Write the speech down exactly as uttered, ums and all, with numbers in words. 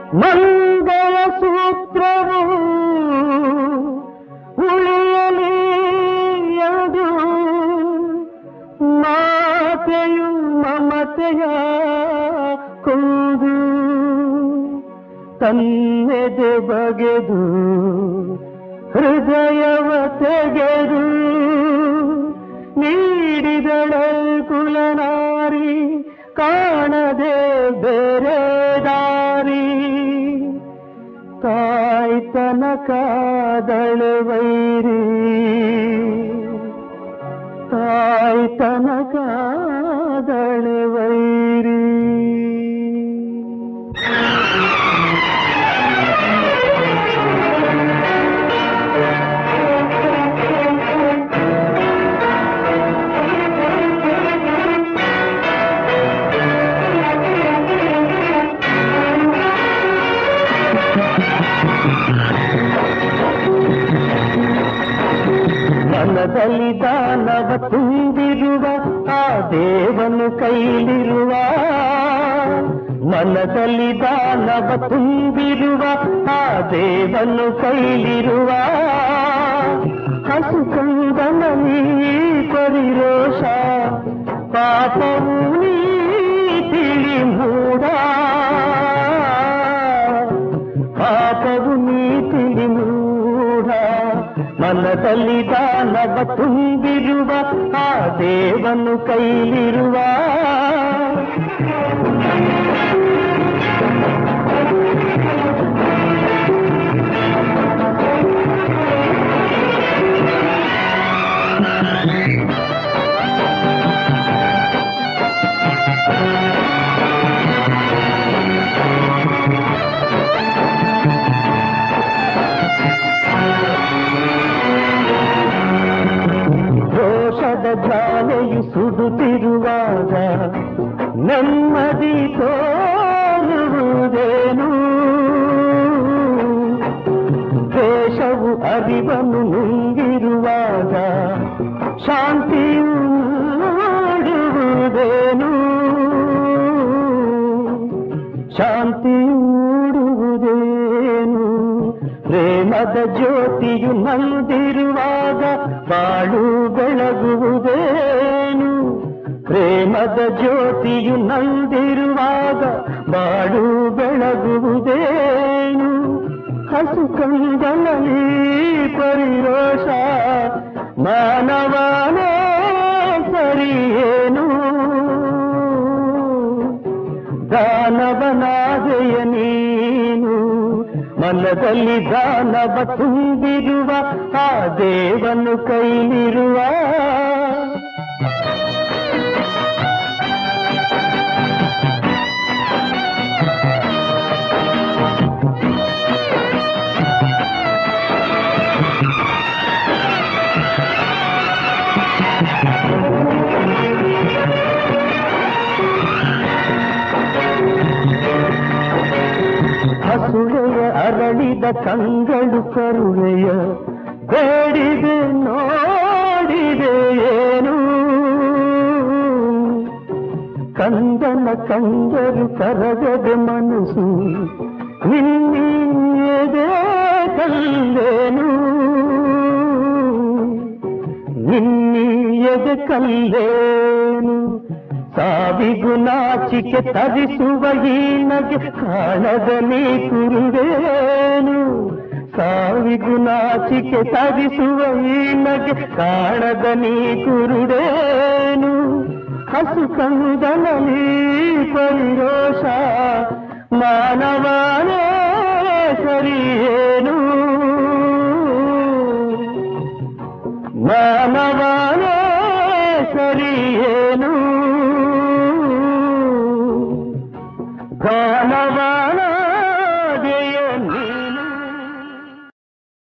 ಮಂಗಳ ಸೂತ್ರವು ಉಳಿಯಲಿ ಅದು ಮಾತೆಯು ಮಮತೆಯ ಕೊಂದು ತನ್ನೆದೆ ಬಗೆದು ಹೃದಯವ ತೆಗೆದು ನೀಡಿದಳೆ ಕುಲನಾರಿ ಕಾಣದೆ ಬೇರೆ ದಾರಿ ತಾಯ್ತನ ಕಾದಳೆ ವೈರಿ ತಾಯ್ತನ ಕಾದಳೆ ವೈರಿ ಮನದಲ್ಲಿ ದಾನವ ತುಂಬಿರುವ ಆ ದೇವನು ಕೈಲಿರುವ ಮನದಲ್ಲಿ ದಾನವ ತುಂಬಿರುವ ಆ ದೇವನು ಕೈಲಿರುವ ಹಸು ಕಂದನಲ್ಲಿ ಪರಿರೋಷ ಪಾಪವು ನೀ ತಿಳಿ ಮೂಡ ಪಾಪವು ನೀ ತಿಳಿ ಮೂಡ ಮನದಲ್ಲಿ ದಾನವ ತುಂಬಿರುವ ಆ ದೇವನು ಕೈಲಿರುವ ಜ್ವಾಲೆಯು ಸುಡುತ್ತಿರುವಾಗ ನೆಮ್ಮದಿ ತೋರುವುದೇನು ದೇಶವು ಅರಿವನ್ನು ನುಂಗಿರುವಾಗ ಶಾಂತಿಯು ಮೂಡುವುದೇನು ಶಾಂತಿಯು ಮೂಡುವುದೇನು ಪ್ರೇಮದ ಜ್ಯೋತಿಯು ನಂದಿರುವಾಗ ಬಾಳು ಬೆಳಗುವುದೇನು ಪ್ರೇಮದ ಜ್ಯೋತಿಯು ನಂದಿರುವಾಗ ಬಾಳು ಬೆಳಗುವುದೇನು ಹಸು ಕಂದನಲ್ಲಿ ಪರಿರೋಷ ಮಾನವನೇ ಸರಿಯೇನು ದಾನವನಾದೆಯ ನೀನು ಮನದಲ್ಲಿ ದಾನವ ತುಂಬಿರುವ ಆ ದೇವನು ಕೈಲಿರುವ ಹಸುಳೆಯ ಅರಳಿದ ಕಂಗಳು ಕರುಳೆಯ ಬೇಡಿದೆ ನೋಡಿದೆ ಏನು ಕಂದನ ಕಂದರು ಕರಗದ ಮನಸ್ಸು ನಿನ್ನಿಯದೇ ಕಲ್ಲೇನು ನಿನ್ನಿಯದೆ ಕಲ್ಲೇನು ಸಾವಿಗೂ ನಾಚಿಕೆ ತರಿಸುವ ಹೀನಗೆ ಕಾಣದ ನೀ ಕುರುಡೇನು ಸಾವಿಗೂ ನಾಚಿಕೆ ತರಿಸುವ ಹೀನಗೆ ಕಾಣದ ನೀ ಕುರುಡೇನು ಹಸು ಕಂದನಲ್ಲಿ ಪರಿರೋಷ ಮಾನವನೇ ಸರಿಯೇನು ಮಾನವನೇ ಸರಿಯೇನು